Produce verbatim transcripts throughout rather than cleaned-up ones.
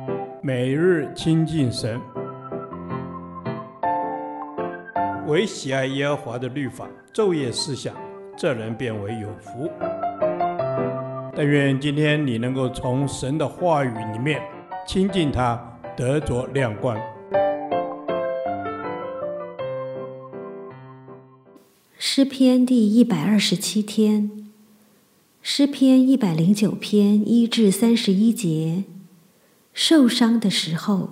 每日亲近神，唯喜爱耶和华的律法，昼夜思想，这人变为有福。但愿今天你能够从神的话语里面亲近他，得着亮光。 诗篇第一百二十七天，诗篇一百零九篇一至三十一节。受伤的时候，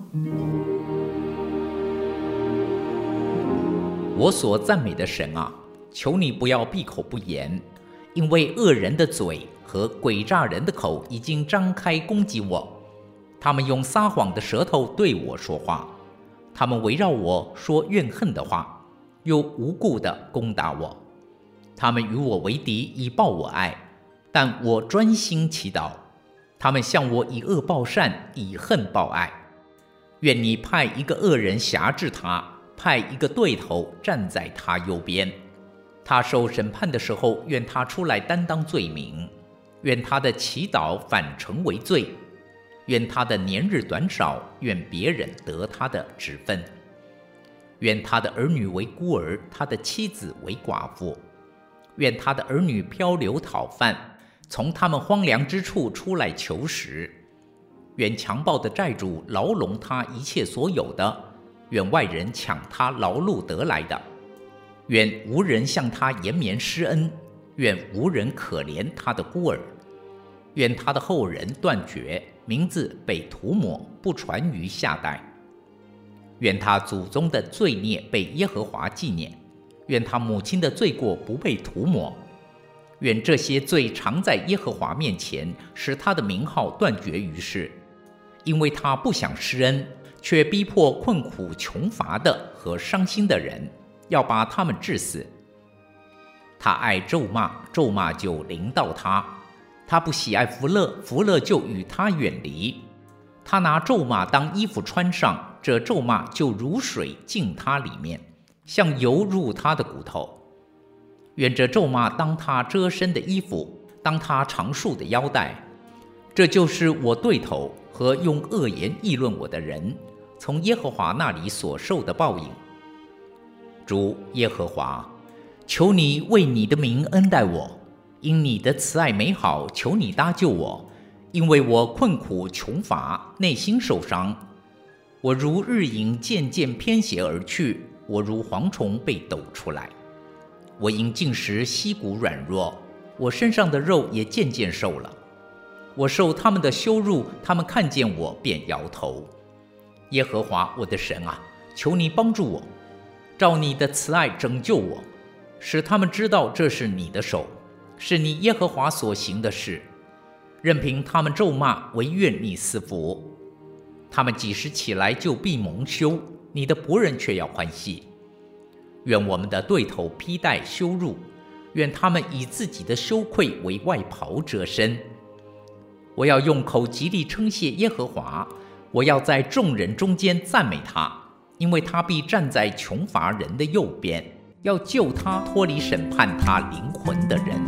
我所赞美的神啊，求你不要闭口不言，因为恶人的嘴和诡诈人的口已经张开攻击我。他们用撒谎的舌头对我说话，他们围绕我说怨恨的话，又无故地攻打我。他们与我为敌，以报我爱，但我专心祈祷。他们向我以恶报善，以恨报爱。愿你派一个恶人辖制他，派一个对头站在他右边。他受审判的时候，愿他出来担当罪名。愿他的祈祷反成为罪。愿他的年日短少，愿别人得他的职分。愿他的儿女为孤儿，他的妻子为寡妇。愿他的儿女漂流讨饭，从他们荒凉之处出来求食。愿强暴的债主牢笼他一切所有的，愿外人抢他劳碌得来的。愿无人向他延绵施恩，愿无人可怜他的孤儿。愿他的后人断绝，名字被涂抹，不传于下代。愿他祖宗的罪孽被耶和华纪念，愿他母亲的罪过不被涂抹。愿这些罪常在耶和华面前，使他的名号断绝于世。因为他不想施恩，却逼迫困苦穷乏的和伤心的人，要把他们治死。他爱咒骂，咒骂就临到他；他不喜爱福乐，福乐就与他远离。他拿咒骂当衣服穿上，这咒骂就如水进他里面，像油入他的骨头。愿这咒骂当他遮身的衣服，当他长束的腰带。这就是我对头和用恶言议论我的人，从耶和华那里所受的报应。主耶和华，求你为你的名恩待我，因你的慈爱美好，求你搭救我，因为我困苦穷乏，内心受伤。我如日影渐渐偏斜而去，我如蝗虫被抖出来。我因进食膝骨软弱，我身上的肉也渐渐瘦了。我受他们的羞辱，他们看见我便摇头。耶和华我的神啊，求你帮助我，照你的慈爱拯救我，使他们知道这是你的手，是你耶和华所行的事。任凭他们咒骂，惟愿你赐福。他们几时起来就必蒙羞，你的仆人却要欢喜。愿我们的对头披戴羞辱，愿他们以自己的羞愧为外袍遮身。我要用口极力称谢耶和华，我要在众人中间赞美他，因为他必站在穷乏人的右边，要救他脱离审判他灵魂的人。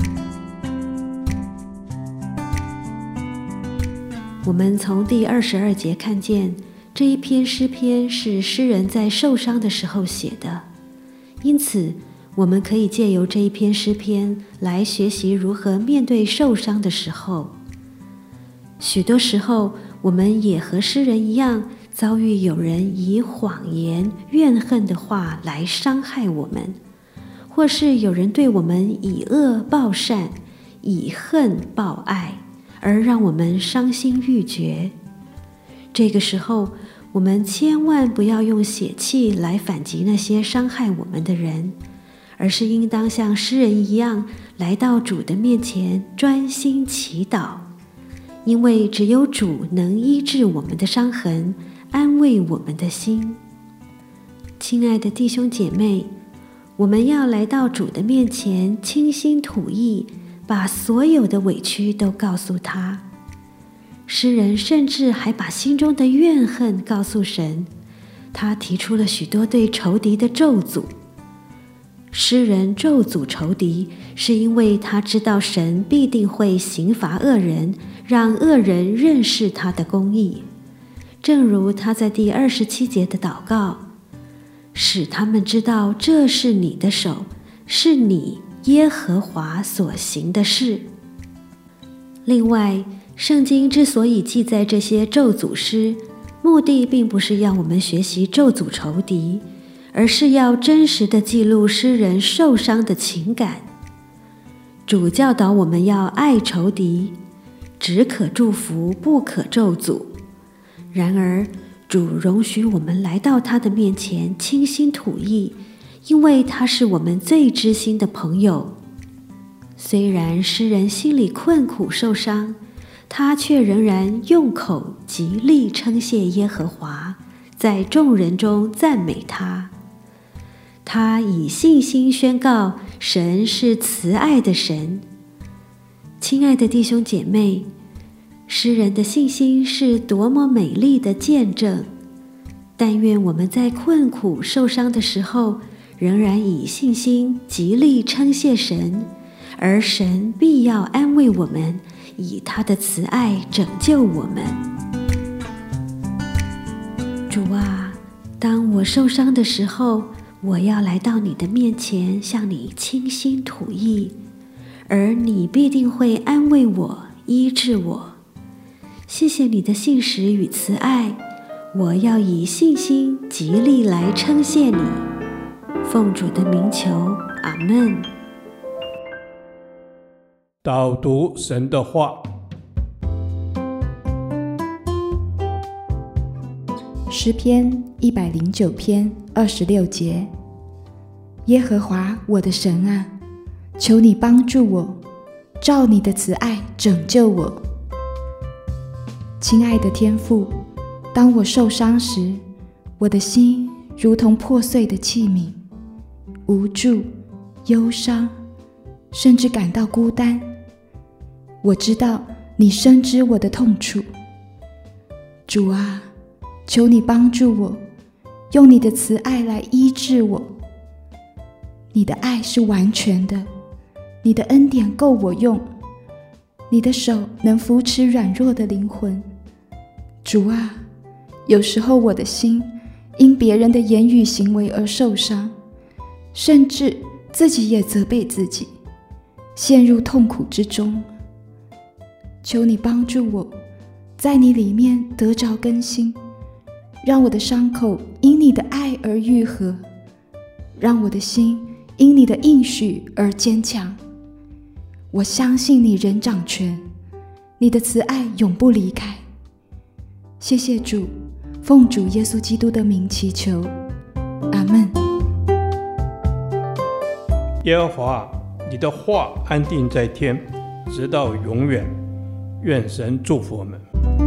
我们从第二十二节看见，这一篇诗篇是诗人在受伤的时候写的。因此，我们可以借由这一篇诗篇来学习如何面对受伤的时候。许多时候，我们也和诗人一样，遭遇有人以谎言、怨恨的话来伤害我们，或是有人对我们以恶报善，以恨报爱，而让我们伤心欲绝。这个时候，我们千万不要用血气来反击那些伤害我们的人，而是应当像诗人一样，来到主的面前专心祈祷，因为只有主能医治我们的伤痕，安慰我们的心。亲爱的弟兄姐妹，我们要来到主的面前，倾心吐意，把所有的委屈都告诉他。诗人甚至还把心中的怨恨告诉神，他提出了许多对仇敌的咒诅。诗人咒诅仇敌，是因为他知道神必定会刑罚恶人，让恶人认识他的公义。 正如他在第二十七节的祷告，使他们知道这是你的手，是你耶和华所行的事。另外，圣经之所以记载这些咒诅诗，目的并不是要我们学习咒诅仇敌，而是要真实的记录诗人受伤的情感。主教导我们要爱仇敌，只可祝福，不可咒诅。然而，主容许我们来到他的面前倾心吐意，因为他是我们最知心的朋友。虽然诗人心里困苦受伤，他却仍然用口极力称谢耶和华，在众人中赞美他。他以信心宣告神是慈爱的神。亲爱的弟兄姐妹，诗人的信心是多么美丽的见证！但愿我们在困苦受伤的时候，仍然以信心极力称谢神，而神必要安慰我们，以他的慈爱拯救我们。主啊，当我受伤的时候，我要来到你的面前，向你倾心吐意，而你必定会安慰我，医治我。谢谢你的信实与慈爱，我要以信心极力来称谢你。奉主的名求，阿们。 导读神的话。 诗篇一百零九篇二十六节：耶和华我的神啊，求你帮助我，照你的慈爱拯救我。亲爱的天父，当我受伤时，我的心如同破碎的器皿，无助、忧伤，甚至感到孤单。我知道你深知我的痛楚。主啊，求你帮助我，用你的慈爱来医治我。你的爱是完全的，你的恩典够我用，你的手能扶持软弱的灵魂。主啊，有时候我的心因别人的言语行为而受伤，甚至自己也责备自己，陷入痛苦之中。求你帮助我，在你里面得着更新，让我的伤口因你的爱而愈合，让我的心因你的应许而坚强。我相信你仍掌权，你的慈爱永不离开。谢谢主，奉主耶稣基督的名祈求，阿们。 耶和华，你的话安定在天，直到永远。愿神祝福我们。